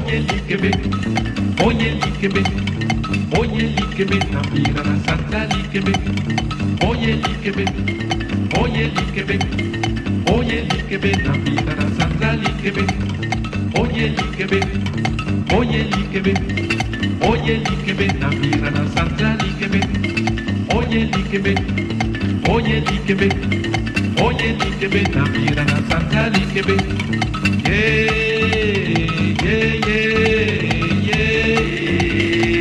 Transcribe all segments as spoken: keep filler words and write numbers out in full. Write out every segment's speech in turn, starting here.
oye likebe, oye likebe, oye likebe, na mira na santa likebe, oye likebe, oye likebe, oye likebe, na mira na santa likebe, oye likebe, oye likebe, oye likebe, na mira na santa likebe, oye likebe, oye likebe, oye likebe, na mira na santa likebe. Yeah, yeah, yeah, yeah.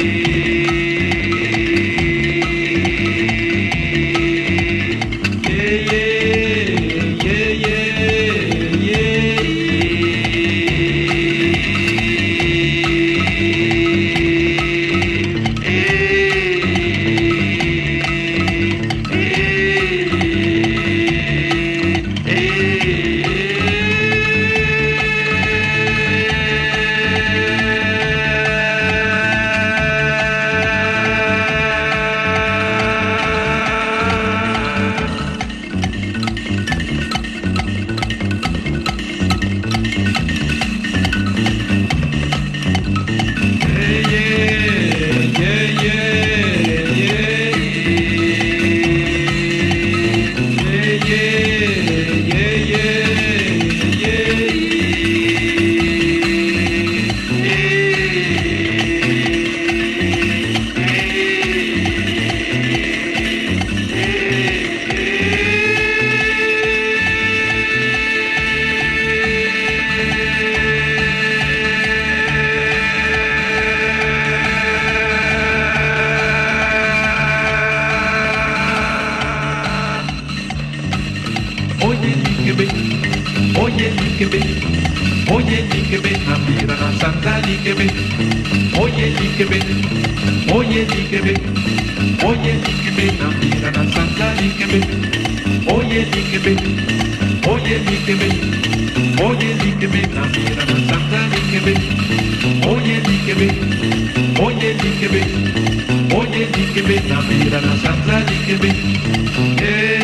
Oye likebe, oye likebe, oye likebe, na mira na santa likebe, oye likebe, oye likebe, oye likebe, na mira na santa likebe, oye likebe, oye likebe, oye likebe, na mira na santa likebe, oye likebe, oye likebe, oye likebe, na mira na santa likebe.